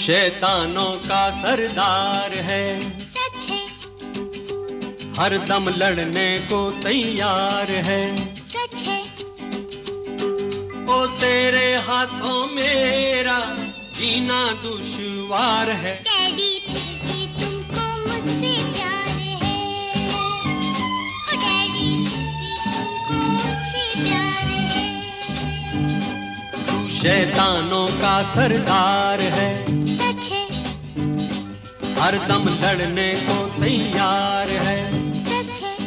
शैतानों का सरदार है, सच है, हरदम लड़ने को तैयार है, सच है। ओ तेरे हाथों मेरा जीना दुश्वार है। डैडी फिर भी तुमको मुझसे प्यार है। ओ डैडी फिर भी तुमको मुझसे प्यार है। तू शैतानों का सरदार है, सच है, हरदम लड़ने को तैयार है, सच है।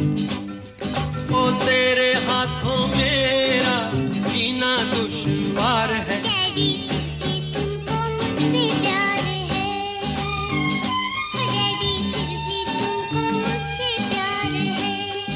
ओ तेरे हाथों मेरा जीना दुश्वार है। डैडी फिर भी तुमको मुझसे प्यार है। ओ डैडी फिर भी तुमको मुझसे प्यार है।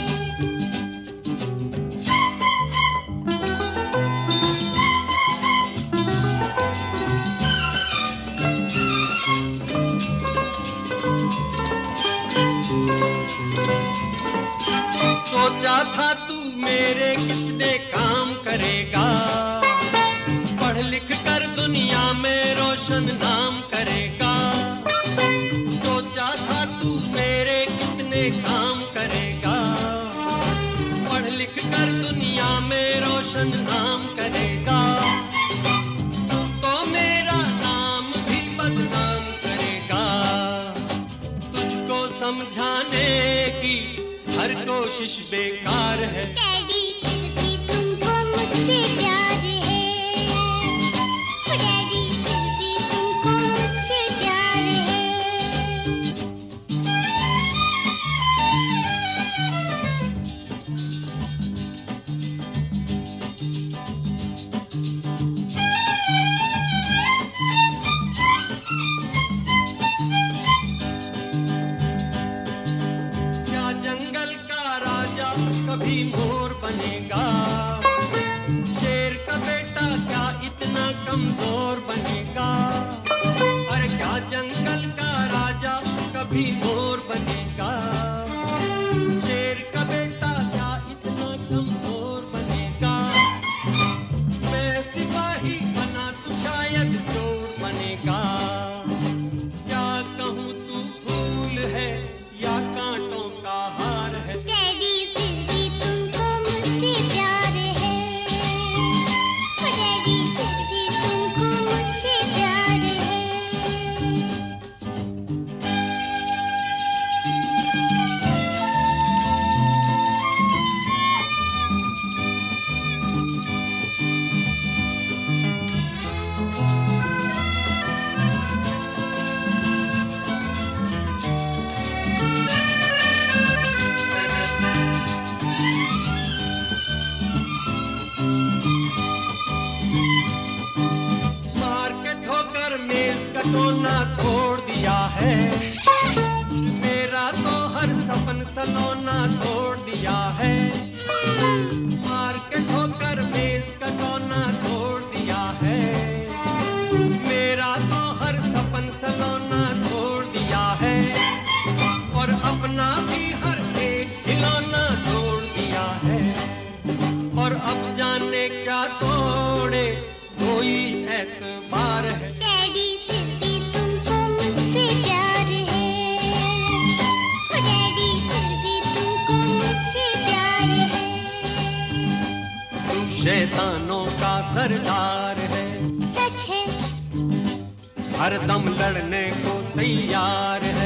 सोचा था तू मेरे कितने काम करेगा, पढ़ लिख कर दुनिया में रोशन नाम करेगा। सोचा था तू मेरे कितने काम करेगा, पढ़ लिख कर दुनिया में रोशन नाम करेगा। तू तो मेरा नाम भी बदनाम करेगा। तुझको समझाने की हर कोशिश बेकार है। डैडी फिर भी तुमको मुझसे प्यार है। ओ डैडी फिर भी तुमको मुझसे प्यार है। क्या जंगल का राजा कभी मोर बनेगा? शेर का बेटा क्या इतना कमजोर बनेगा? अरे क्या जंगल का राजा कभी मोर बनेगा? शेर का बेटा क्या इतना कमजोर बनेगा? मैं सिपाही बना तू शायद चोर बनेगा। क्या कहूँ तू फूल है या कांटों का हार है? डैडी फिर भी तुमको मुझसे प्यार है। ओ डैडी फिर भी तुमको मुझसे प्यार है। मार के ठोकर मेज का कोना तोड़ दिया है। मेरा तो हर सपन सलोना तोड़ दिया है। मार के ठोकर मेज का कोना तोड़ दिया है। मेरा तो हर सपन सलोना तोड़ दिया है। और अपना भी हर एक खिलौना तोड़ दिया है। और अब जाने क्या तोड़े कोई एतबार है। डैडी फिर भी तुमको मुझसे प्यार है। ओ डैडी फिर भी तुमको मुझसे प्यार है। तू शैतानों का सरदार है, सच है, हरदम लड़ने को तैयार है।